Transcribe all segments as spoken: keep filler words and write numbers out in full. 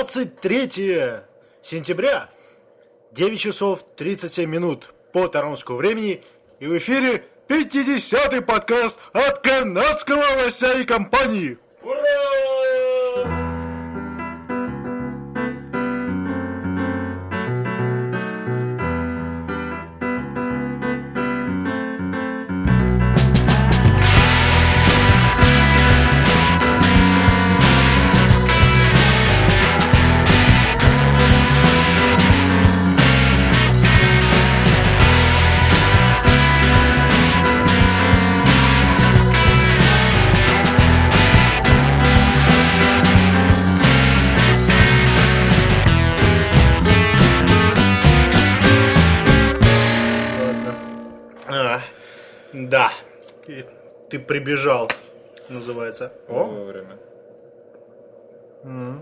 двадцать третьего сентября, девять часов тридцать семь минут по торонскому времени, и в эфире пятидесятый подкаст от канадского лося и компании. Ура! Да, и ты прибежал, называется. О, вовремя. Mm.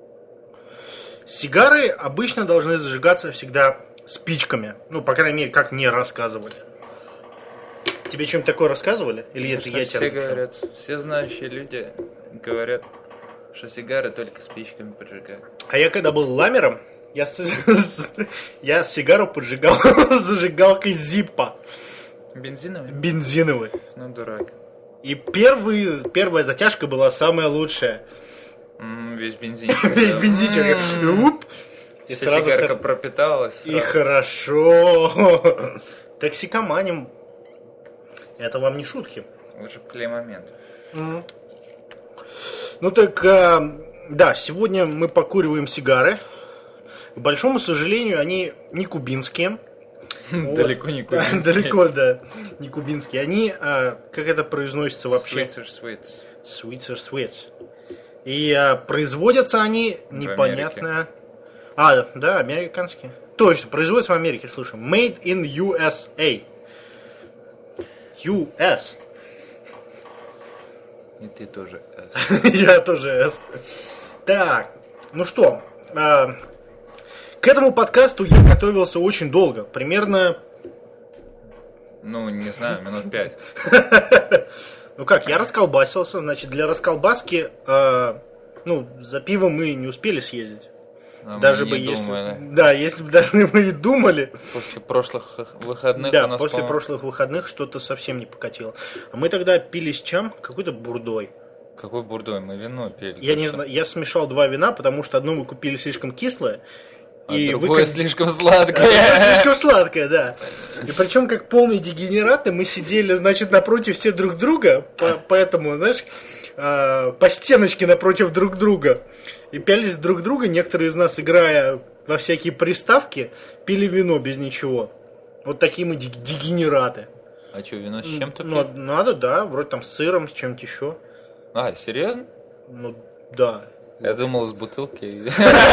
Сигары обычно должны зажигаться всегда спичками. Ну, по крайней мере, как мне рассказывали. Тебе что-нибудь такое рассказывали? Или это я все тебе говорят, все знающие люди говорят, что сигары только спичками поджигают. А я когда был ламером, я, с... я сигару поджигал зажигалкой Зиппо. Бензиновый? Бензиновый. Ну, дурак. И первый, первая затяжка была самая лучшая. Mm, весь бензинчик. Весь бензинчик. Уп. И сразу сигарка пропиталась. И хорошо. Токсикоманим. Это вам не шутки. Лучше клей момент. Ну так, да, сегодня мы покуриваем сигары. К большому сожалению, они не кубинские. Вот. Далеко не кубинские. Далеко, да, не кубинские. Они, а, как это произносится вообще? Sweets sweets. Sweets are sweets. И а, производятся они непонятно. А, да, американские. Точно, производятся в Америке, слушай. Made in ю эс эй. ю эс. И ты тоже S. Я тоже S. Так, ну что, а, к этому подкасту я готовился очень долго, примерно... Ну, не знаю, минут пять. Ну как, я расколбасился, значит, для расколбаски, э, ну, за пивом мы не успели съездить. А даже мы бы не если... думали. Да, если бы даже мы и думали. После прошлых выходных да, у нас, после по-моему... прошлых выходных что-то совсем не покатило. А мы тогда пили с чем? Какой-то бурдой. Какой бурдой? Мы вино пили. Я не знаю, я смешал два вина, потому что одно мы купили слишком кислое. А и другое вы... слишком сладкое. А слишком сладкое, да. И причем, как полные дегенераты, мы сидели, значит, напротив все друг друга, по, поэтому, знаешь, э, по стеночке напротив друг друга. И пялись друг друга, некоторые из нас, играя во всякие приставки, пили вино без ничего. Вот такие мы дегенераты. А что, вино с чем-то Ну, пить? надо, да, вроде там с сыром, с чем-то еще. А, серьезно? Ну, да. Я думал, с бутылки.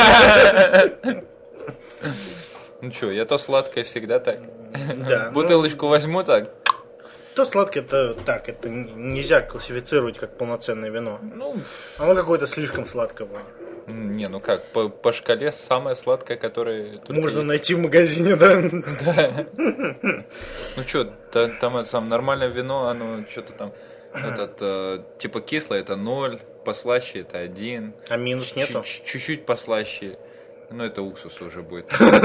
Ну что, я то сладкое всегда так. Да, бутылочку ну, возьму так. То сладкое, это так, это нельзя классифицировать как полноценное вино. Ну, оно какое-то слишком сладкое. Не, ну как, по, по шкале самое сладкое, которое... Можно есть. Найти в магазине, да? Да. Ну что, там это самое нормальное вино, оно что-то там, этот, типа кислое, это ноль, послаще это один. А минус нету? Чуть-чуть послаще. Ну, это уксус уже будет.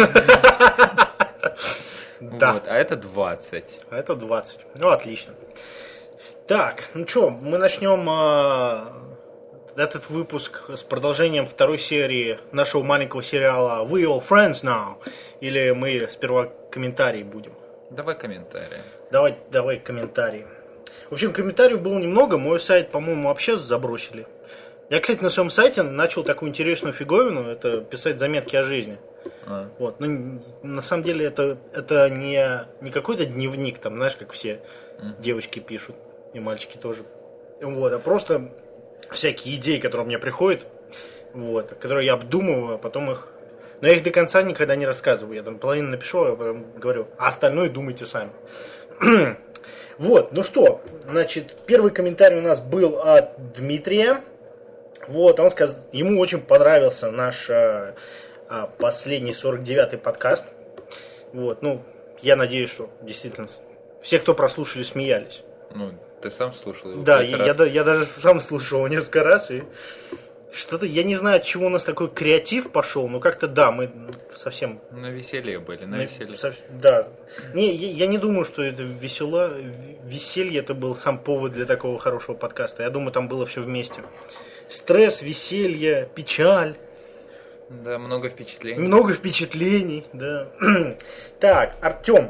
Да. Вот, а это двадцать. А это двадцать. Ну, отлично. Так, ну что, мы начнем э, этот выпуск с продолжением второй серии нашего маленького сериала We All Friends Now. Или мы сперва комментарии будем? Давай комментарии. Давай, давай комментарии. В общем, комментариев было немного. Мой сайт, по-моему, вообще забросили. Я, кстати, на своем сайте начал такую интересную фиговину, это писать заметки о жизни. А. Вот. Ну, на самом деле это, это не, не какой-то дневник, там, знаешь, как все mm. девочки пишут, и мальчики тоже. Вот, а просто всякие идеи, которые мне приходят, вот, которые я обдумываю, а потом их... Но я их до конца никогда не рассказываю. Я там половину напишу, а потом говорю, а остальное думайте сами. Вот, ну что, значит, первый комментарий у нас был от Дмитрия. Вот, он сказал, ему очень понравился наш а, а, последний сорок девятый подкаст. Вот, ну, я надеюсь, что действительно все, кто прослушали, смеялись. Ну, ты сам слушал его? Да, я, я, я даже сам слушал его несколько раз и Что-то, я не знаю, от чего у нас такой креатив пошел, но как-то да, мы совсем... На веселье были, на, на веселье. Со, да. Не, я, я не думаю, что это весело, веселье это был сам повод для такого хорошего подкаста. Я думаю, там было все вместе. Стресс, веселье, печаль. Да, много впечатлений. Много впечатлений, да. Так, Артем.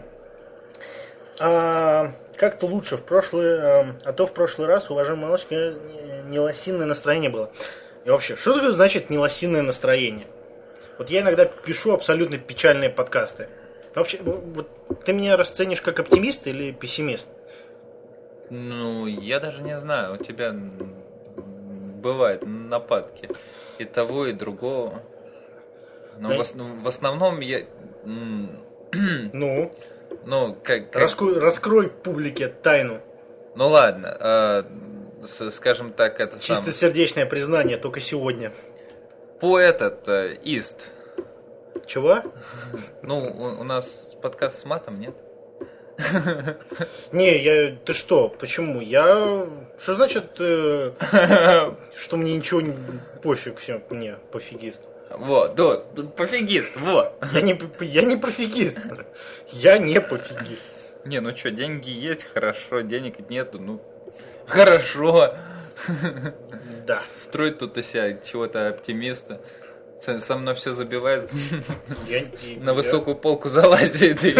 А, как-то лучше в прошлый... А то в прошлый раз, уважаемый малышка, не лосиное настроение было. И вообще, что такое значит нелосиное настроение? Вот я иногда пишу абсолютно печальные подкасты. Вообще, вот ты меня расценишь как оптимист или пессимист? Ну, я даже не знаю. У тебя бывают нападки и того, и другого. Но да. в, основ, в основном я... Ну? Ну, как... как... Раскрой, раскрой публике тайну. Ну ладно, а, с, скажем так, это чистосердечное сам... признание только сегодня. По этот, uh, Ист. Чего? Ну, у, у нас подкаст с матом, нет? Не, я... Ты что? Почему? Я... Что значит, э, что мне ничего не... Пофиг, все, мне, пофигист. Вот, да, пофигист, вот. Я не, я не пофигист. Я не пофигист. Не, ну что, деньги есть, хорошо, денег нету, ну, хорошо. Да. Строить тут из себя чего-то оптимиста. Со мной все забивает. Я, и, на высокую я... полку залазит. И...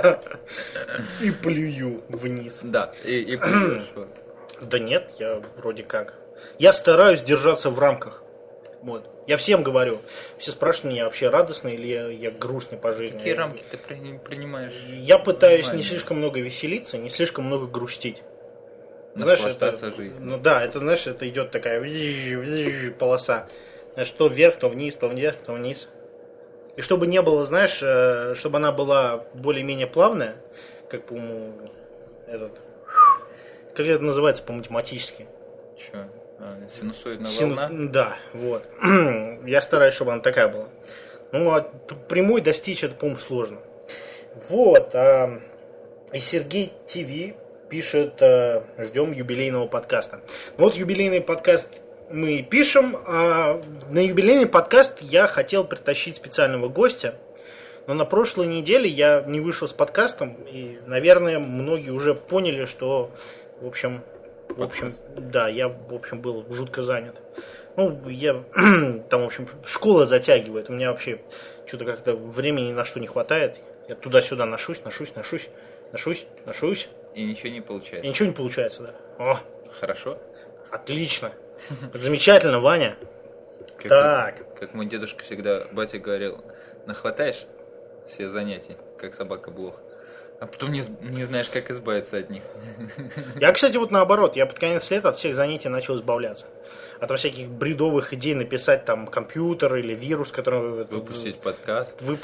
и плюю вниз. Да, и, и плюешь. Да нет, я вроде как. Я стараюсь держаться в рамках. Вот. Я всем говорю. Все спрашивают меня, вообще радостный или я, я грустный по жизни. Какие рамки ты принимаешь? Я пытаюсь Понимание. не слишком много веселиться, не слишком много грустить. Знаешь, это, жизнью. Ну да, это, знаешь, это идет такая полоса. Знаешь, то вверх, то вниз, то вверх, то вниз. И чтобы не было, знаешь, чтобы она была более-менее плавная, как, по-моему, этот... Как это называется по-математически? Че? А, синусоидная Сину... волна? Да, вот. Я стараюсь, чтобы она такая была. Ну, а прямой достичь это, по-моему, сложно. Вот. А... И Сергей ТВ пишет, а... ждем юбилейного подкаста. Ну, вот юбилейный подкаст мы пишем. А на юбилейный подкаст я хотел притащить специального гостя. Но на прошлой неделе я не вышел с подкастом. И, наверное, многие уже поняли, что, в общем... В общем, да, я, в общем, был жутко занят. Ну, я, там, в общем, школа затягивает. У меня вообще что-то как-то времени ни на что не хватает. Я туда-сюда ношусь, ношусь, ношусь, ношусь, ношусь. И ничего не получается. И ничего не получается, да. О, хорошо. Отлично. Замечательно, Ваня. Как, так. Как мой дедушка всегда, батя говорил, нахватаешь все занятия, как собака блох. А потом не, не знаешь, как избавиться от них. Я, кстати, вот наоборот. Я под конец лета от всех занятий начал избавляться. От всяких бредовых идей написать там компьютер или вирус, который... Выпустить подкаст. Вып...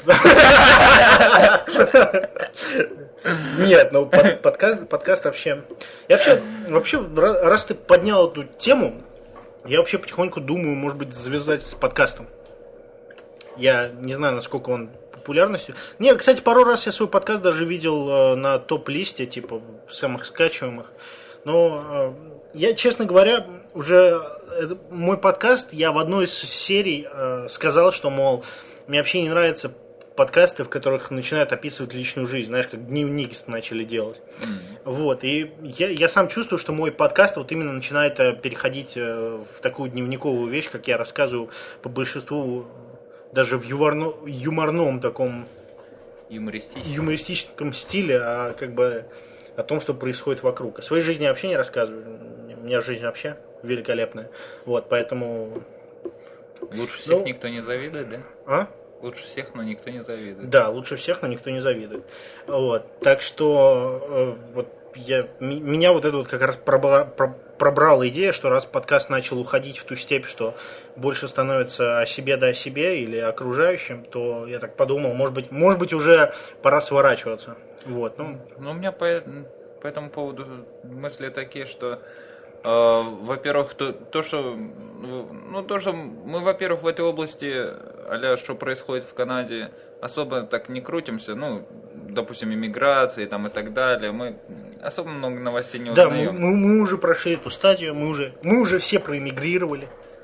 Нет, ну подкаст, подкаст вообще... Я вообще, вообще, раз ты поднял эту тему, я вообще потихоньку думаю, может быть, завязать с подкастом. Я не знаю, насколько он... популярностью. Не, кстати, пару раз я свой подкаст даже видел э, на топ-листе, типа, самых скачиваемых. Но э, я, честно говоря, уже э, мой подкаст, я в одной из серий э, сказал, что, мол, мне вообще не нравятся подкасты, в которых начинают описывать личную жизнь, знаешь, как дневник начали делать. Mm-hmm. Вот, и я, я сам чувствую, что мой подкаст вот именно начинает э, переходить э, в такую дневниковую вещь, как я рассказываю по большинству даже в юморно, юморном таком юмористическом. юмористическом стиле, а как бы о том, что происходит вокруг. О своей жизни я вообще не рассказываю. У меня жизнь вообще великолепная. Вот, поэтому... Лучше всех ну, никто не завидует, да? А? Лучше всех, но никто не завидует. Да, лучше всех, но никто не завидует. Вот, так что э, вот я, меня вот это вот как раз пробрала, пробрала идея, что раз подкаст начал уходить в ту степь, что больше становится о себе да о себе или окружающим, то я так подумал, может быть, может быть уже пора сворачиваться. Вот, ну. Ну, у меня по, по этому поводу мысли такие, что э, во-первых, то, то, что ну, то, что мы, во-первых, в этой области, а-ля, что происходит в Канаде, особо так не крутимся, ну, допустим, иммиграции там и так далее, мы особо много новостей не узнаем. Да, мы, мы, мы уже прошли эту стадию, мы уже, мы уже все проэмигрировали.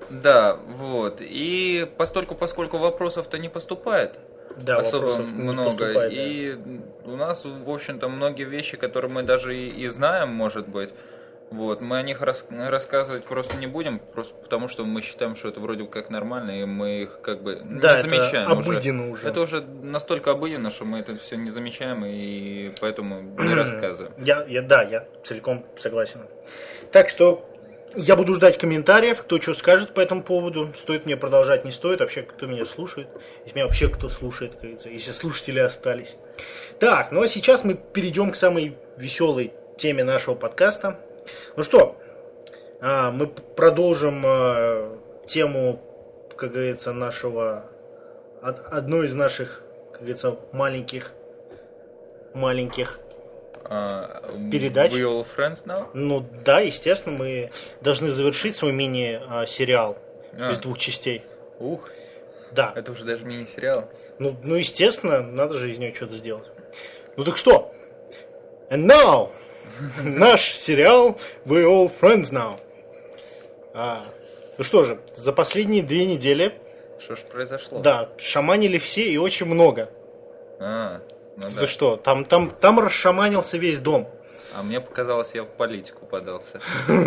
Да, вот. И постольку, поскольку вопросов-то не поступает, да, особо много. Поступает, и да. У нас, в общем-то, многие вещи, которые мы даже и, и знаем, может быть, вот, мы о них рас, рассказывать просто не будем, просто потому что мы считаем, что это вроде как нормально, и мы их как бы да, не замечаем. Это обыденно уже. уже. Это уже настолько обыденно, что мы это все не замечаем, и поэтому не рассказываем. Я, я, да, я целиком согласен. Так что я буду ждать комментариев, кто что скажет по этому поводу. Стоит мне продолжать, не стоит. Вообще, кто меня слушает. Если меня вообще кто слушает, как говорится. Если слушатели остались. Так, ну а сейчас мы перейдем к самой веселой теме нашего подкаста. Ну что, мы продолжим тему, как говорится, нашего... Одной из наших, как говорится, маленьких... Маленьких... Uh, передач. We all friends now? Ну да, естественно, мы должны завершить свой мини-сериал а. из двух частей. Ух, да. Это уже даже мини-сериал. Ну, ну, естественно, надо же из него что-то сделать. Ну так что? And now, наш сериал We all friends now. А, ну что же, за последние две недели... Что ж произошло? Да, шаманили все и очень много. А. Ну, да. Вы что, там, там, там расшаманился весь дом. А мне показалось, я в политику подался.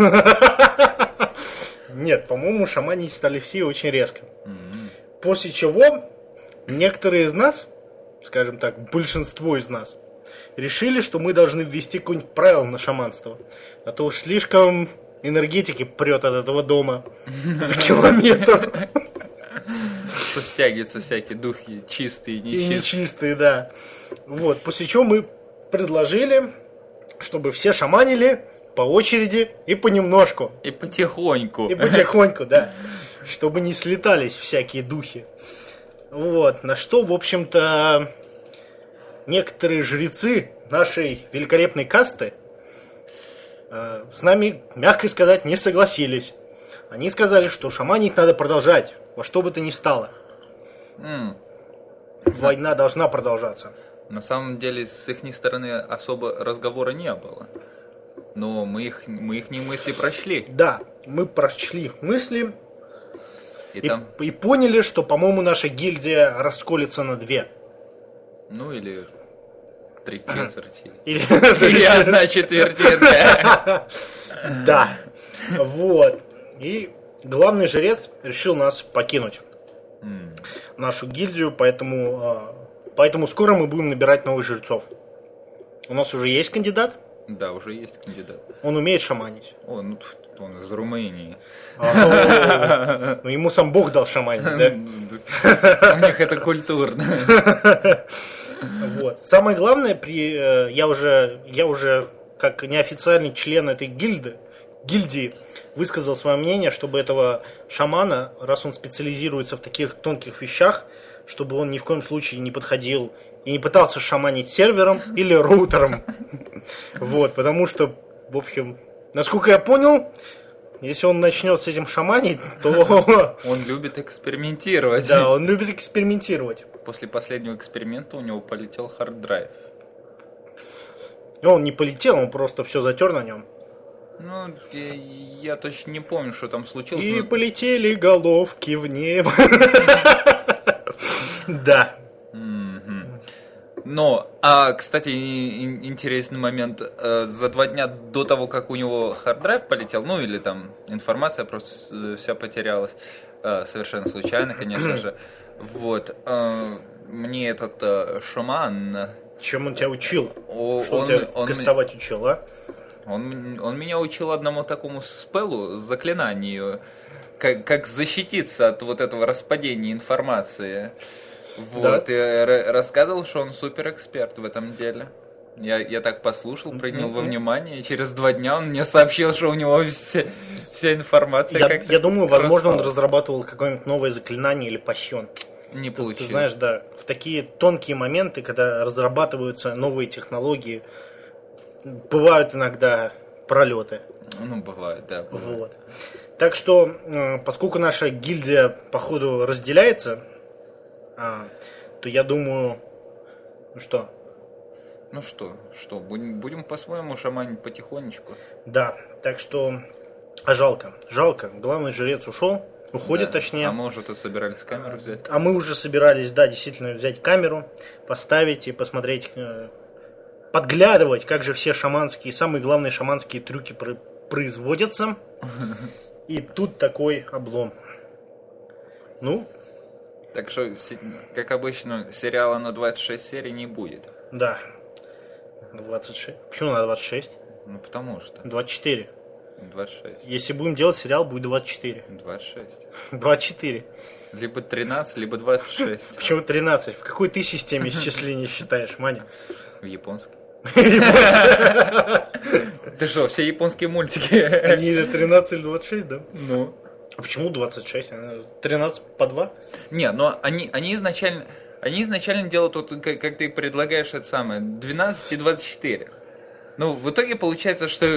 Нет, по-моему, шаманить стали все очень резко. После чего некоторые из нас, скажем так, большинство из нас, решили, что мы должны ввести какое-нибудь правило на шаманство. А то уж слишком энергетики прет от этого дома за километр. Что стягиваются всякие духи чистые и нечистые. И нечистые, да. Вот, после чего мы предложили, чтобы все шаманили по очереди и понемножку. И потихоньку. И потихоньку, да. Чтобы не слетались всякие духи. Вот, на что, в общем-то, некоторые жрецы нашей великолепной касты э, с нами, мягко сказать, не согласились. Они сказали, что шаманить надо продолжать, во что бы то ни стало. Mm. Война должна продолжаться. На самом деле, с их стороны особо разговора не было. Но мы их, мы их не мысли прочли. Да, мы прочли их мысли и, и, там... и поняли, что, по-моему, наша гильдия расколется на две. Ну или три четверти. Или одна четвертинка. Да, вот. И главный жрец решил нас покинуть. Нашу гильдию, поэтому, поэтому скоро мы будем набирать новых жрецов. У нас уже есть кандидат? Да, уже есть кандидат. Он умеет шаманить. О, ну он из Румынии. Ну ему сам Бог дал шаманить, да? У них это культурно. Вот. Самое главное, при я уже я уже как неофициальный член этой гильды, гильдии, высказал свое мнение, чтобы этого шамана, раз он специализируется в таких тонких вещах, чтобы он ни в коем случае не подходил и не пытался шаманить сервером или роутером. Вот, потому что, в общем, насколько я понял, если он начнет с этим шаманить, то... Он любит экспериментировать. Да, он любит экспериментировать. После последнего эксперимента у него полетел хард-драйв. И он не полетел, он просто все затер на нем. Ну, я, я точно не помню, что там случилось. И но... полетели головки в небо. Да. Но, а, кстати, интересный момент. За два дня до того, как у него хард-драйв полетел, ну или там информация просто вся потерялась, совершенно случайно, конечно же. Вот. Мне этот шаман... Чем он тебя учил? О, что он, он тебя он кастовать ми... учил, а? Он, он меня учил одному такому спеллу, заклинанию, как, как защититься от вот этого распадения информации. Вот, да? И рассказывал, что он суперэксперт в этом деле. Я, я так послушал, принял mm-hmm. во внимание, и через два дня он мне сообщил, что у него вся, вся информация. Я, я думаю, возможно, он разрабатывал какое-нибудь новое заклинание или пасьон. Не получилось. Ты, ты знаешь, да, в такие тонкие моменты, когда разрабатываются новые технологии, бывают иногда пролеты. Ну, бывает, да. Бывает. Вот. Так что, поскольку наша гильдия, походу, разделяется, то я думаю, ну что? Ну что, что, будем, будем по-своему шаманить потихонечку. Да, так что, а жалко, жалко, главный жрец ушел, Уходит, да. точнее. А мы уже тут собирались камеру взять. А мы уже собирались, да, действительно, взять камеру, поставить и посмотреть, подглядывать, как же все шаманские, самые главные шаманские трюки производятся. И тут такой облом. Ну. Так что, как обычно, сериала на двадцать шесть серий не будет. Да. двадцать шесть. Почему на двадцать шесть? Ну, потому что. двадцать четыре. двадцать шесть. Если будем делать сериал, будет двадцать четыре. двадцать шесть. двадцать четыре. Либо тринадцать, либо двадцать шесть. Почему тринадцать? В какой ты системе исчисления считаешь, Маня? В японской. Ты что, все японские мультики? Они или тринадцать, или двадцать шесть, да? Ну. А почему двадцать шесть? тринадцать по два? Не, но они, они изначально... Они изначально делают, вот, как, как ты предлагаешь, это самое, двенадцать и двадцать четыре. Ну, в итоге получается, что...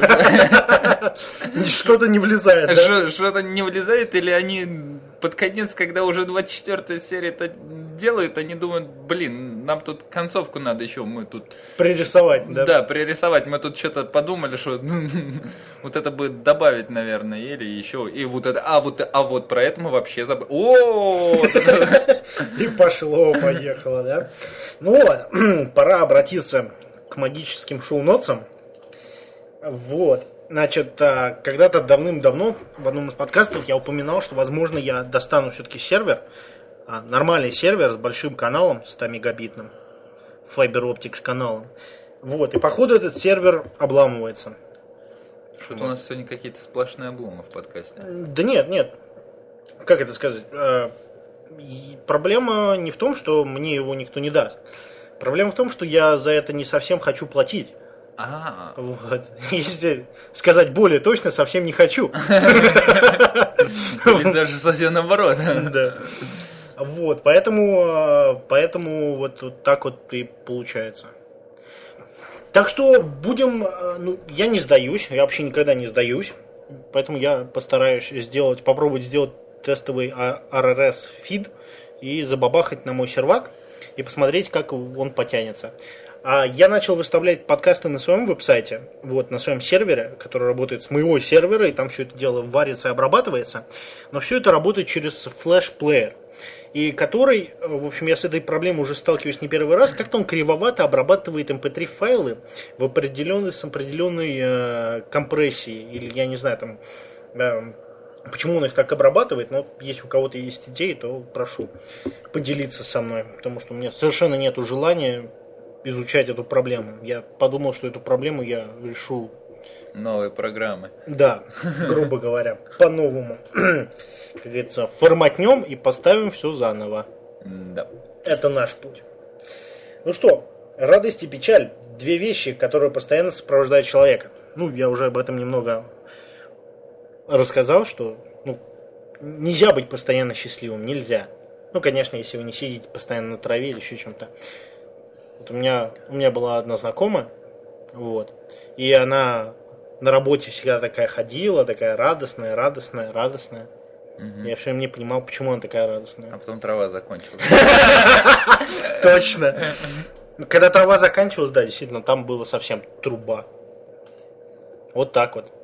Что-то не влезает, да? Что-то не влезает, или они под конец, когда уже двадцать четвёртая серия это делают, они думают, блин, нам тут концовку надо еще, мы тут... Пририсовать, да? Да, пририсовать. Мы тут что-то подумали, что вот это бы добавить, наверное, или еще, и вот это, а вот, а вот про это мы вообще забыли. О! И пошло, поехало, да? Ну вот, пора обратиться к магическим шоу-нотсам. Вот. Значит, когда-то давным-давно в одном из подкастов я упоминал, что, возможно, я достану все-таки сервер, нормальный сервер с большим каналом, сто мегабитным, Fiber Optics каналом. Вот. И походу этот сервер обламывается. Что-то вот. У нас сегодня какие-то сплошные обломы в подкасте. Да нет, нет. Как это сказать? Проблема не в том, что мне его никто не даст. Проблема в том, что я за это не совсем хочу платить. А, вот. Если сказать более точно, совсем не хочу. Или даже совсем наоборот. Да. Вот, поэтому, поэтому вот так вот и получается. Так что будем, ну, я не сдаюсь, я вообще никогда не сдаюсь, поэтому я постараюсь сделать, попробовать сделать тестовый ар эр эс-фид и забабахать на мой сервак и посмотреть, как он потянется. А я начал выставлять подкасты на своем веб-сайте, вот, на своем сервере, который работает с моего сервера, и там все это дело варится и обрабатывается, но все это работает через флеш-плеер, и который, в общем, я с этой проблемой уже сталкиваюсь не первый раз, как-то он кривовато обрабатывает эм пэ три файлы в определенной, с определенной э, компрессией, или я не знаю, там... Э, Почему он их так обрабатывает, но если у кого-то есть идеи, то прошу поделиться со мной, потому что у меня совершенно нет желания изучать эту проблему. Я подумал, что эту проблему я решу... Новые программы. Да, грубо говоря, по-новому. Как говорится, форматнем и поставим все заново. Да. Это наш путь. Ну что, радость и печаль. Две вещи, которые постоянно сопровождают человека. Ну, я уже об этом немного... рассказал, что ну, нельзя быть постоянно счастливым, нельзя. Ну, конечно, если вы не сидите постоянно на траве или еще чем-то. Вот у меня, у меня была одна знакомая, вот, и она на работе всегда такая ходила, такая радостная, радостная, радостная. Угу. Я все время не понимал, почему она такая радостная. А потом трава закончилась. Точно. Когда трава заканчивалась, да, действительно, там было совсем труба. Вот так вот.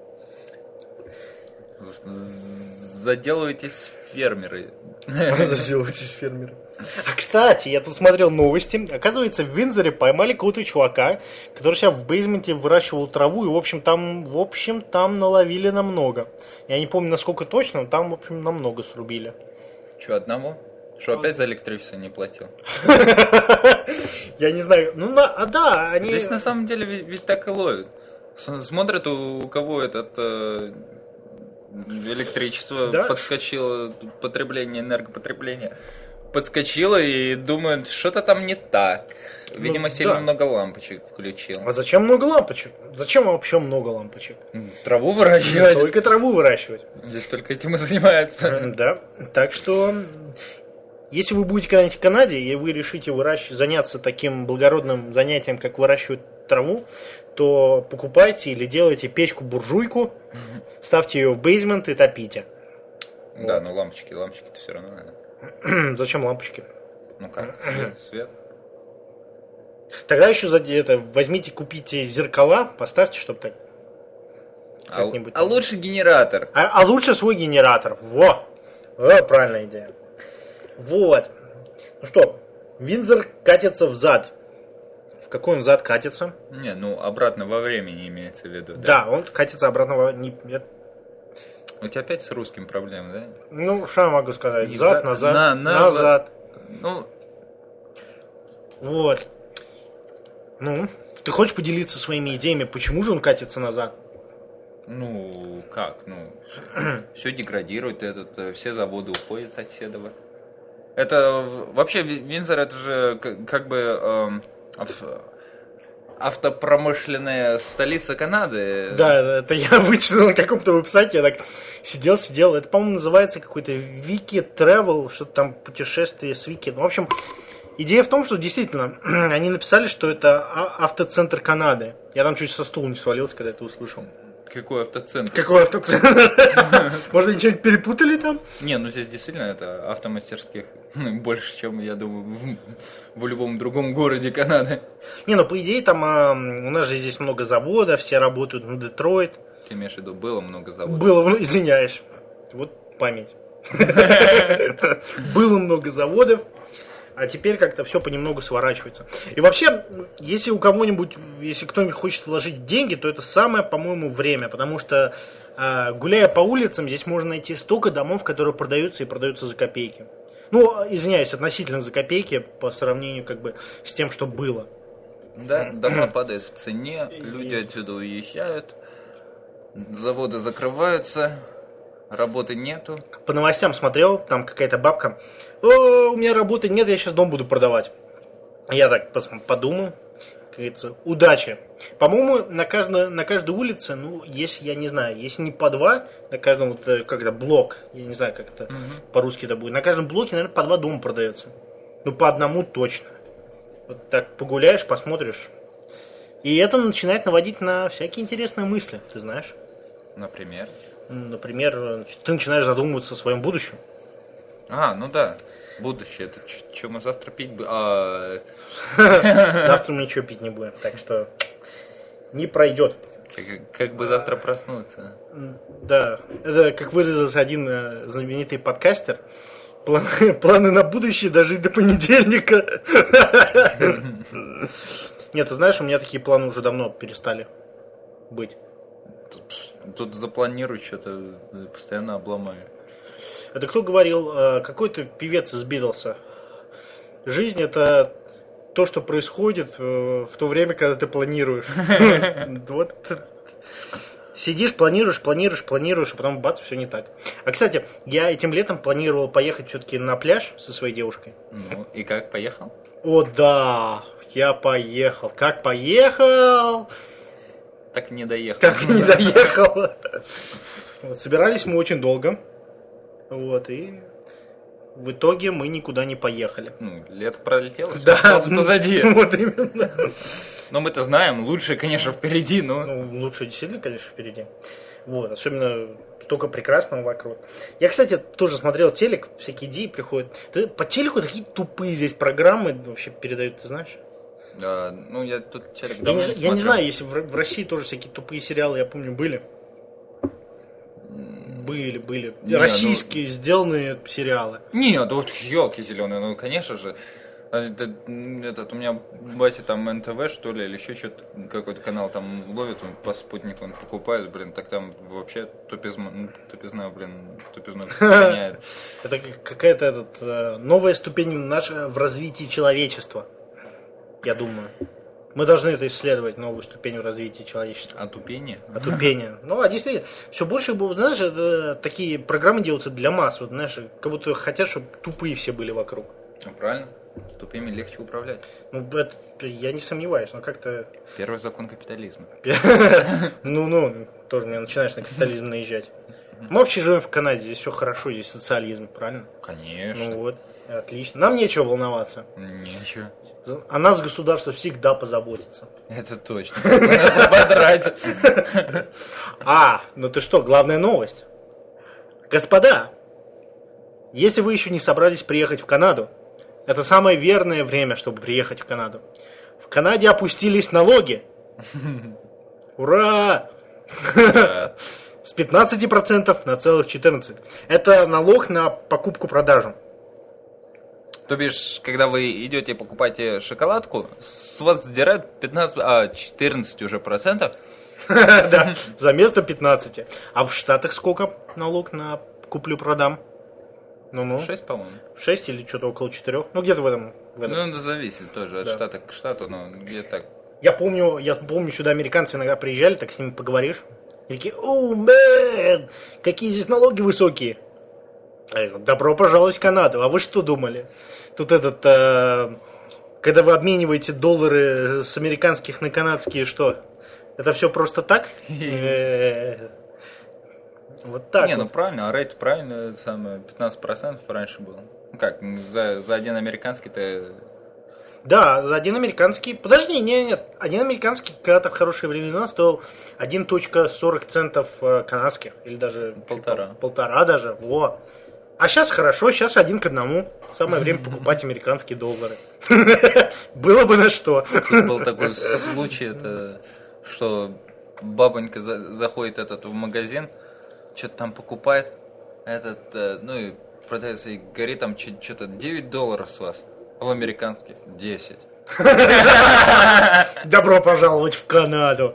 Заделывайтесь фермеры. Заделывайтесь фермеры. А, кстати, я тут смотрел новости. Оказывается, в Виндзоре поймали какого-то чувака, который себя в бейсменте выращивал траву, и, в общем, там, в общем, там наловили намного. Я не помню, насколько точно, но там, в общем, намного срубили. Че, одного? Что, опять за электричество не платил? Я не знаю. Ну, а да, они... Здесь, на самом деле, ведь так и ловят. Смотрят, у кого этот... электричество да? подскочило, потребление, энергопотребление подскочило и думают, что-то там не так. Видимо, ну, сильно да. много лампочек включил. А зачем много лампочек? Зачем вообще много лампочек? Траву выращивать. Только траву выращивать. Здесь только этим и занимается. Да, так что, если вы будете когда-нибудь в Канаде, и вы решите выращивать, заняться таким благородным занятием, как выращивать траву, то покупайте или делайте печку-буржуйку, угу. ставьте ее в бейсмент и топите. Да, вот. Но лампочки, лампочки-то все равно надо. Зачем лампочки? Ну как, свет, свет. Тогда еще это, возьмите, купите зеркала, поставьте, чтобы так. А, а лучше генератор. А, а лучше свой генератор. Во! Да, правильная идея. Вот. Ну что, Виндзор катится в зад. В какой он зад катится? Не, ну обратно во времени имеется в виду. Да, да он катится обратно во... Не... У тебя опять с русским проблемы, да? Ну, что я могу сказать? И Зад, за... назад, на, назад. Ну... Вот. Ну, ты хочешь поделиться своими идеями, почему же он катится назад? Ну, как? Ну, все деградирует, этот, все заводы уходят от Седова. Это вообще Виндзор, это же как, как бы эм, автопромышленная столица Канады. Да, это я вычитал на каком-то веб-сайте, я так сидел, сидел. Это, по-моему, называется какой-то Wiki Travel, что-то там путешествие с Wiki. Ну, в общем, идея в том, что действительно они написали, что это автоцентр Канады. Я там чуть со стула не свалился, когда это услышал. Какой автоцентр? Какой автоцентр? Может, они что-нибудь перепутали там? Не, ну здесь действительно это автомастерских больше, чем, я думаю, в, в любом другом городе Канады. Не, ну по идее там а, у нас же здесь много заводов, все работают на Детройт. Ты имеешь в виду, было много заводов? Было, ну извиняешь. Вот память. Было много заводов. А теперь как-то все понемногу сворачивается. И вообще, если у кого-нибудь, если кто-нибудь хочет вложить деньги, то это самое, по-моему, время. Потому что, э, гуляя по улицам, здесь можно найти столько домов, которые продаются и продаются за копейки. Ну, извиняюсь, относительно за копейки, по сравнению как бы с тем, что было. Да, дома падают в цене, люди отсюда уезжают, заводы закрываются. Работы нету. По новостям смотрел, там какая-то бабка. О, у меня работы нет, я сейчас дом буду продавать. Я так подумал. Как говорится, удачи. По-моему, на каждой, на каждой улице, ну, если, я не знаю, если не по два, на каждом вот как-то блок, я не знаю, как это угу. по-русски это будет, на каждом блоке, наверное, по два дома продается. Ну, по одному точно. Вот так погуляешь, посмотришь. И это начинает наводить на всякие интересные мысли, ты знаешь. Например? Например, ты начинаешь задумываться о своем будущем. А, ну да. Будущее. Это что мы завтра пить будем? А... Завтра мы ничего пить не будем. Так что не пройдет. Как, как бы завтра проснуться. Да. Это, как выразился один знаменитый подкастер. Планы, планы на будущее дожить до понедельника. Нет, ты знаешь, у меня такие планы уже давно перестали быть. Тут, тут запланирую что-то, постоянно обломаю. Это кто говорил? Какой-то певец из Битлса. Жизнь — это то, что происходит в то время, когда ты планируешь. Вот сидишь, планируешь, планируешь, планируешь, а потом бац, все не так. А, кстати, я этим летом планировал поехать все-таки на пляж со своей девушкой. Ну, и как, поехал? О, да, я поехал. Как поехал? Так и не доехал. Так и не доехал. Вот, собирались мы очень долго. Вот, и в итоге мы никуда не поехали. Ну, лето пролетело, все да, осталось позади. Вот именно. Но мы-то знаем, лучше, конечно, впереди, но... Ну, лучше действительно, конечно, впереди. Вот, особенно столько прекрасного вокруг. Я, кстати, тоже смотрел телек, всякие идеи приходят. По телеку такие тупые здесь программы вообще передают, ты знаешь? А, ну, я тут телек я давно не, не я не знаю, если в, в России тоже всякие тупые сериалы, я помню, были. Были, были. Не, Российские ну... сделанные сериалы. Нет, вот елки зеленые, ну, конечно же. Это, этот, у меня батя там эн тэ вэ, что ли, или еще что-то, какой-то канал там ловит, он по спутнику он покупает, блин, так там вообще тупизна, тупизна блин, тупизну гоняет. Это какая-то этот, новая ступень наша в развитии человечества, я думаю. Мы должны это исследовать, новую ступень в развитии человечества. Отупение? Отупение. Ну, а действительно, все больше, знаешь, это, такие программы делаются для масс, вот, знаешь, как будто хотят, чтобы тупые все были вокруг. Ну, правильно. Тупыми легче управлять. Ну, это, я не сомневаюсь, но как-то... Первый закон капитализма. Ну-ну, тоже мне начинаешь на капитализм наезжать. Мы вообще живем в Канаде, здесь все хорошо, здесь социализм, правильно? Конечно. Ну вот, отлично. Нам нечего волноваться. Нечего. О нас государство всегда позаботится. Это точно. Как бы нас ободрать. А, ну ты что, главная новость. Господа, если вы еще не собрались приехать в Канаду, это самое верное время, чтобы приехать в Канаду. В Канаде опустились налоги. Ура! С пятнадцати процентов на целых четырнадцать процентов. Это налог на покупку-продажу. То бишь, когда вы идете покупаете шоколадку, с вас сдирают пятнадцать, а четырнадцать уже процентов. Да, за место пятнадцати. А в Штатах сколько налог на куплю-продам? Ну-ну. шесть, по-моему. шесть или что-то около четырех. Ну, где-то в этом. В этом. Ну, это зависит тоже от да. штата к штату, но где-то так. Я помню, я помню, сюда американцы иногда приезжали, так с ними поговоришь. И такие, оу, мэн, какие здесь налоги высокие. Я говорю, добро пожаловать в Канаду. А вы что думали? Тут этот, э, когда вы обмениваете доллары с американских на канадские, что? Это все просто так? Вот так. Не, вот. Ну правильно, а рейт правильно, самое, пятнадцать процентов раньше было. Ну как, за, за один американский-то... Да, за один американский... Подожди, нет, нет. Один американский когда-то в хорошие времена стоил один целых сорок центов канадских. Или даже... Полтора. Чуть, полтора даже, во. А сейчас хорошо, сейчас один к одному. Самое время покупать американские доллары. Было бы на что. Тут был такой случай, это, что бабонька за, заходит этот в магазин, что-то там покупает, этот, ну и продается, и говорит там что-то девять долларов с вас, а в американских десять. Добро пожаловать в Канаду.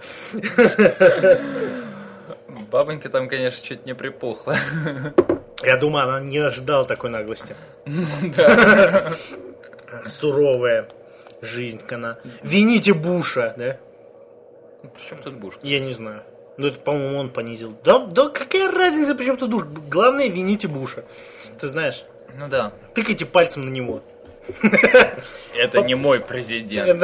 Бабонька там, конечно, чуть не припухла. Я думаю, она не ожидала такой наглости. Да. Суровая жизнь Канады. Вините Буша, да? При чем тут Буш? Я не знаю. Ну, это, по-моему, он понизил. Да, да какая разница, при чем тут Буш? Главное, вините Буша. Ты знаешь? Ну да. Тыкайте пальцем на него. Это не мой президент.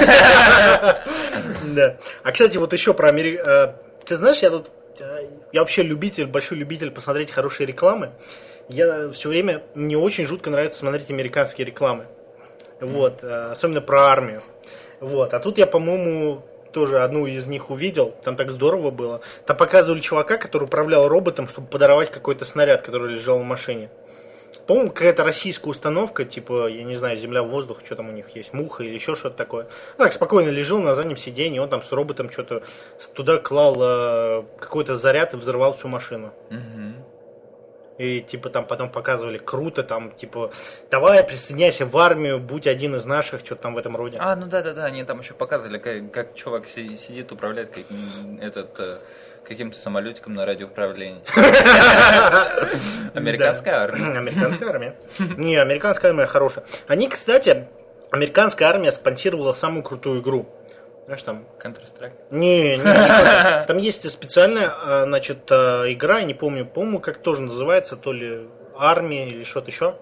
Да. А, кстати, вот еще про Америку. Ты знаешь, я тут... Я вообще любитель, большой любитель посмотреть хорошие рекламы. Я все время... Мне очень жутко нравится смотреть американские рекламы. Вот. Особенно про армию. Вот. А тут я, по-моему... тоже одну из них увидел, там так здорово было. Там показывали чувака, который управлял роботом, чтобы подорвать какой-то снаряд, который лежал в машине. По-моему, какая-то российская установка, типа, я не знаю, земля-воздух, что там у них есть, муха или еще что-то такое. Ну, так спокойно лежал на заднем сиденье, он там с роботом что-то туда клал э, какой-то заряд и взрывал всю машину. Угу. И типа там потом показывали круто, там типа давай присоединяйся в армию, будь один из наших, что-то там в этом роде. А, ну да, да, да, они там еще показывали, как, как чувак сидит, управляет каким, этот, каким-то самолетиком на радиоуправлении. Американская армия. Американская армия. Не, американская армия хорошая. Они, кстати, американская армия спонсировала самую крутую игру. Знаешь, там... Counter-Strike? Не, не, не, там есть специальная, значит, игра, я не помню, по-моему, как тоже называется, то ли армия или что-то еще.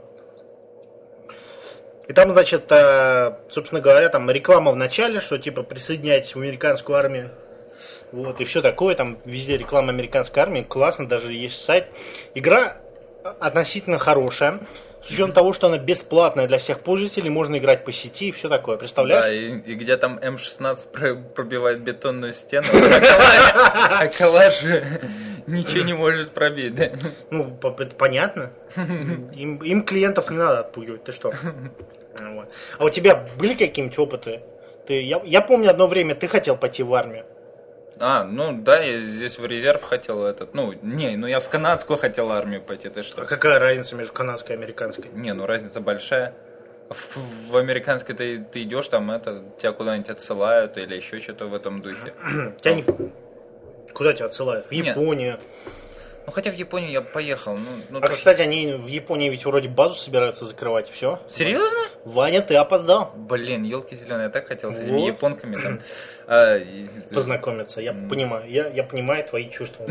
И там, значит, собственно говоря, там реклама в начале, что типа присоединяйтесь в американскую армию. Вот, и все такое, там везде реклама американской армии, классно, даже есть сайт. Игра относительно хорошая. С учетом того, что она бесплатная для всех пользователей, можно играть по сети и все такое, представляешь? Да, и, и где там эм шестнадцать пробивает бетонную стену, а калаш ничего не может пробить, да? Ну, это понятно. Им, им клиентов не надо отпугивать, ты что? Вот. А у тебя были какие-нибудь опыты? Ты, я, я помню, одно время ты хотел пойти в армию. А, ну да, я здесь в резерв хотел этот, ну, не, ну я в канадскую хотел армию пойти, ты что? А какая разница между канадской и американской? Не, ну разница большая. В, в американской ты, ты идешь, там это, тебя куда-нибудь отсылают или еще что-то в этом духе. Тебя не... Куда тебя отсылают? В Японию? Ну, хотя в Японию я поехал. Ну, ну, а, то... кстати, они в Японии ведь вроде базу собираются закрывать, все. Серьезно? Ваня, ты опоздал. Блин, елки зеленые, я так хотел с этими вот. японками там а, познакомиться. Я mm. понимаю, я, я понимаю твои чувства.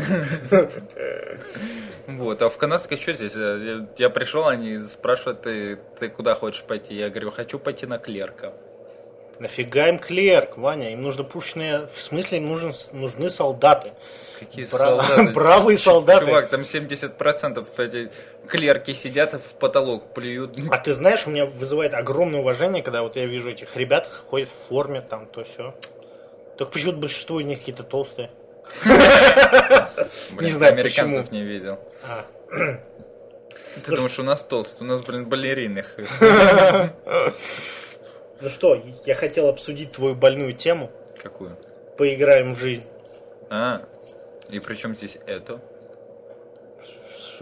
Вот, а в канадской что здесь? Я, я пришел, они спрашивают, ты, ты куда хочешь пойти? Я говорю, хочу пойти на клерка. Нафига им клерк, Ваня? Им нужны пушечные... В смысле, им нужны, нужны солдаты. Какие Бра... солдаты? Бравые солдаты. Чувак, там семьдесят процентов эти клерки сидят в потолок плюют. А ты знаешь, у меня вызывает огромное уважение, когда вот я вижу этих ребят, ходят в форме, там, то все. Только почему-то большинство из них какие-то толстые. Не знаю, американцев не видел. Ты думаешь, у нас толстые? У нас, блин, балерины. Ну что, я хотел обсудить твою больную тему. Какую? Поиграем в жизнь. А, и при чем здесь это?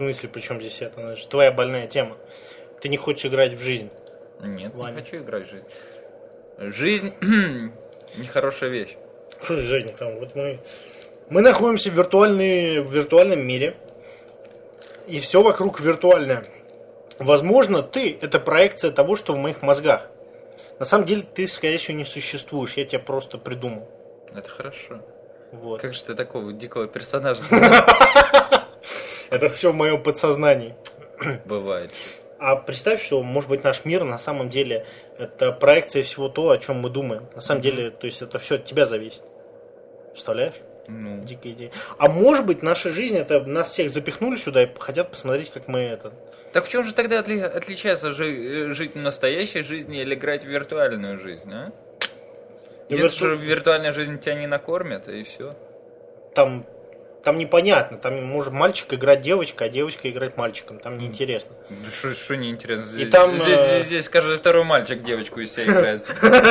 смысле, при чем здесь это? Это же твоя больная тема. Ты не хочешь играть в жизнь. Нет, Ваня. Не хочу играть в жизнь. Жизнь нехорошая вещь. Что за жизнь? Вот мы, мы находимся в, виртуальной, в виртуальном мире. И все вокруг виртуальное. Возможно, ты – это проекция того, что в моих мозгах. На самом деле ты, скорее всего, не существуешь. Я тебя просто придумал. Это хорошо. Вот. Как же ты такого дикого персонажа? Это все в моем подсознании. Бывает. А представь, что, может быть, наш мир на самом деле это проекция всего того, о чем мы думаем. На самом деле, то есть это все от тебя зависит. Представляешь? Ну. Дикая идея. А может быть, наша жизнь, это нас всех запихнули сюда и хотят посмотреть, как мы это. Так в чем же тогда отли- отличается жи- жить в настоящей жизни или играть в виртуальную жизнь, а? И Если вирту... же виртуальная жизнь тебя не накормит, и все. Там, там непонятно. Там может мальчик играть девочкой, а девочка играть мальчиком. Там неинтересно. Да что неинтересно? Здесь, И там, здесь, э... здесь, здесь каждый второй мальчик девочку из себя играет.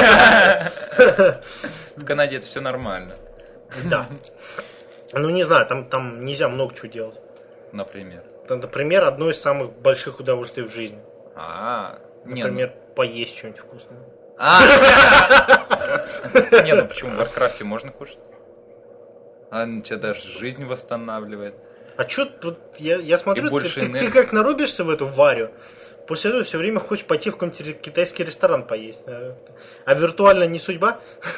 В Канаде это все нормально. Да. Ну не знаю, там, там нельзя много чего делать. Например. Например, одно из самых больших удовольствий в жизни. А, например, поесть что-нибудь вкусное. Не, ну почему в Варкрафте можно кушать? А тебя даже жизнь восстанавливает. А что тут, я, я смотрю, ты, ты, энергии. ты как нарубишься в эту варю, после этого все время хочешь пойти в какой-нибудь китайский ресторан поесть. А виртуально не судьба?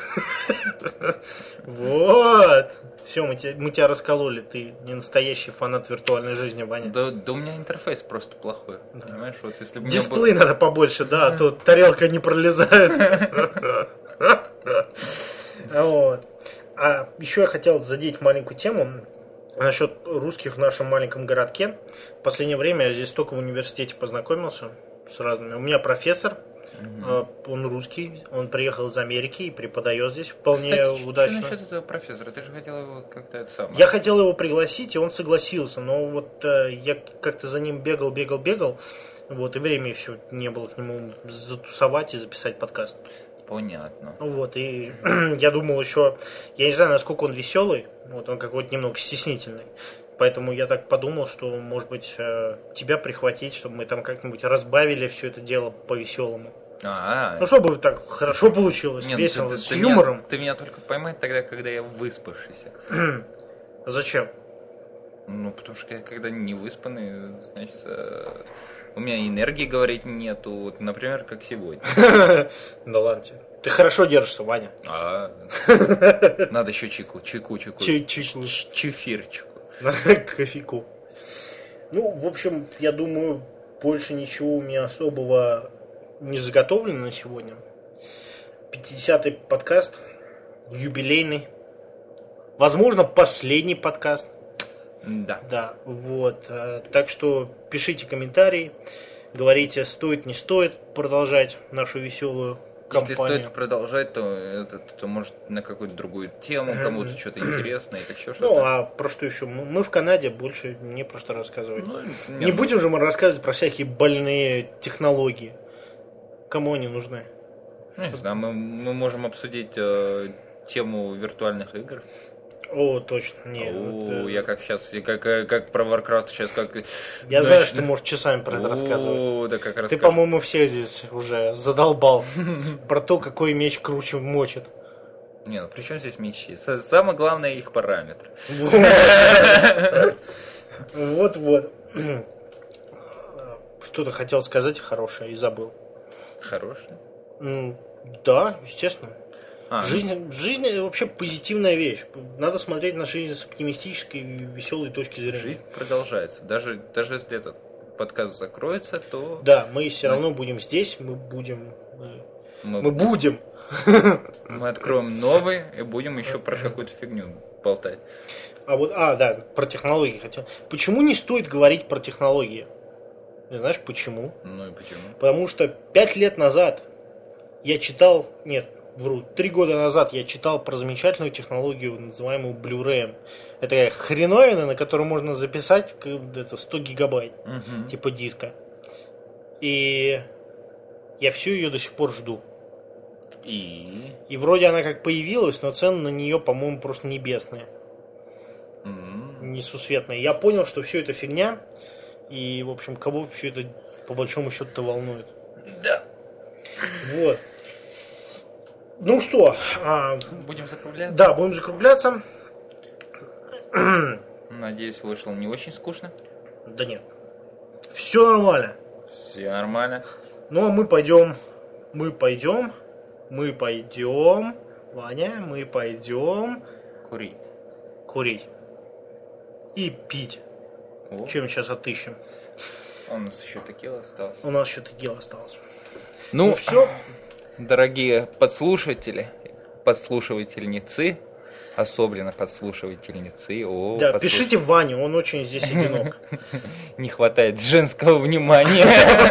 Вот. Все, мы тебя, мы тебя раскололи. Ты не настоящий фанат виртуальной жизни, Ваня. Да, да у меня интерфейс просто плохой. Да. Понимаешь, вот если бы дисплей был... надо побольше, да, а то тарелка не пролезает. Вот. А еще я хотел задеть маленькую тему насчет русских в нашем маленьком городке. В последнее время я здесь только в университете познакомился с разными. У меня профессор, угу. он русский, он приехал из Америки и преподает здесь вполне Кстати, удачно. Что насчет этого профессора? Ты же хотел его как-то это самое. Я хотел его пригласить, и он согласился, но вот э, я как-то за ним бегал, бегал, бегал, вот, и времени все не было к нему затусовать и записать подкаст. Понятно. Вот, и я думал еще, я не знаю, насколько он веселый, вот он какой-то немного стеснительный. Поэтому я так подумал, что, может быть, тебя прихватить, чтобы мы там как-нибудь разбавили все это дело по-веселому. А-а-а. Ну, чтобы так хорошо получилось, Нет, весело, ты, ты, с ты юмором. Меня, ты меня только поймай тогда, когда я выспавшийся. Зачем? Ну, потому что я когда не выспанный, значит, у меня энергии говорить нету, вот, например, как сегодня. Да ладно тебе. Ты хорошо держишься, Ваня. А, надо еще чайку, чайку, чайку. Чайку. Чефирчику. Кофейку. Ну, в общем, я думаю, больше ничего у меня особого не заготовлено на сегодня. пятидесятый подкаст, юбилейный. Возможно, последний подкаст. Да. Да, вот. Так что пишите комментарии, говорите, стоит, не стоит продолжать нашу веселую компанию. Если стоит продолжать, то, это, то может на какую-то другую тему, кому-то что-то интересное или еще что-то. Ну, а про что еще? Мы в Канаде, больше не просто рассказывать. Ну, не не будем ну... же мы рассказывать про всякие больные технологии. Кому они нужны? Ну, не знаю, мы, мы можем обсудить э, тему виртуальных игр. О, точно. Нет, О, это... я как сейчас, как, как про Warcraft сейчас как... Я Значит, знаю, что ты можешь часами про это О, рассказывать. Да как ты, по-моему, всех здесь уже задолбал про то, какой меч круче мочит. Не, ну при чем здесь мечи? Самое главное их параметр. Вот-вот. Что-то хотел сказать хорошее и забыл. Хорошее? Да, естественно. А, жизнь, жизнь это вообще позитивная вещь. Надо смотреть на жизнь с оптимистической и веселой точки зрения. Жизнь продолжается. Даже, даже если этот подкаст закроется, то... Да, мы все мы... равно будем здесь, мы будем... Мы, мы будем. Мы откроем новый и будем еще про какую-то фигню болтать. А вот, а, да, про технологии хотел. Почему не стоит говорить про технологии? Не знаешь почему? Ну и почему? Потому что пять лет назад я читал... Нет, вру. Три года назад я читал про замечательную технологию, называемую Blu-ray. Это такая хреновина, на которую можно записать это, сто гигабайт, угу. типа диска. И я всю ее до сих пор жду. И? И вроде она как появилась, но цены на нее, по-моему, просто небесные. Угу. Несусветные. Я понял, что все это фигня. И, в общем, кого вообще это по большому счету-то волнует. Да. Вот. Ну что, а... будем закругляться? Да, будем закругляться. Надеюсь, вышло не очень скучно. Да нет. Все нормально. Все нормально. Ну, а мы пойдем, мы пойдем, мы пойдем, Ваня, мы пойдем... Курить. Курить. И пить. О. Чем сейчас отыщем. У нас еще текила осталось. У нас еще текила осталось. Ну, ну все. Дорогие подслушиватели, подслушивательницы, особенно подслушивательницы. О, да, подслуш... пишите Ване, он очень здесь одинок. Не хватает женского внимания.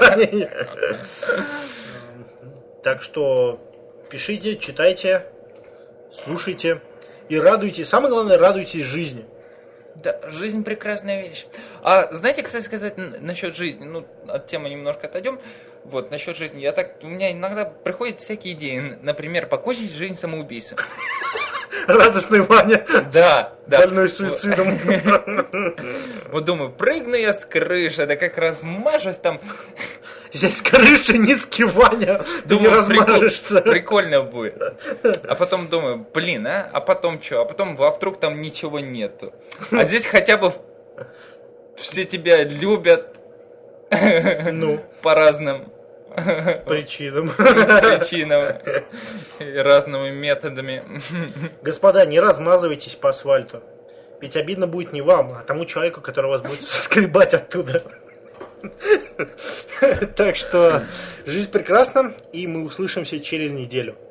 Так что пишите, читайте, слушайте и радуйтесь. Самое главное, радуйтесь жизни. Да, жизнь прекрасная вещь. А знаете, кстати сказать, насчет жизни, ну, от темы немножко отойдем. Вот, насчет жизни. Я так, у меня иногда приходят всякие идеи. Например, покончить жизнь самоубийством. Радостный Ваня. Да, да. Больной суицидом. Вот думаю, прыгну я с крыши, да как размажусь там. Взять с крыши низкий Ваня, ты не размажешься. Прикольно будет. А потом думаю, блин, а? А потом что? А потом, а вдруг там ничего нету? А здесь хотя бы все тебя любят. Ну. По разным причинам. Причинам. И разными методами. Господа, не размазывайтесь по асфальту. Ведь обидно будет не вам, а тому человеку, который вас будет скребать оттуда. Так что жизнь прекрасна, и мы услышимся через неделю.